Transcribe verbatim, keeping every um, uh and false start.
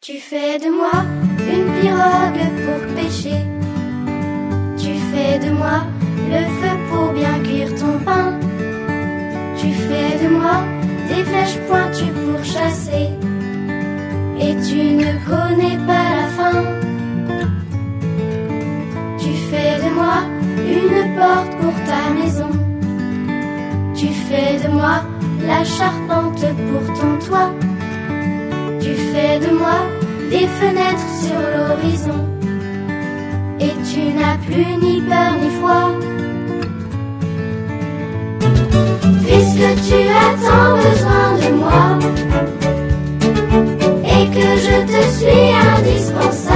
Tu fais de moi une pirogue pour pêcher. Tu fais de moi le feu pour bien cuire ton pain. Tu fais de moi des flèches pointues pour chasser. Et tu ne connais pas la fin. Tu fais de moi une porte pour ta maison. Tu fais de moi la charpente pour ton toit. Tu fais de moi des fenêtres sur l'horizon. Et tu n'as plus ni peur ni froid. Puisque tu as tant besoin de moi et que je te suis indispensable,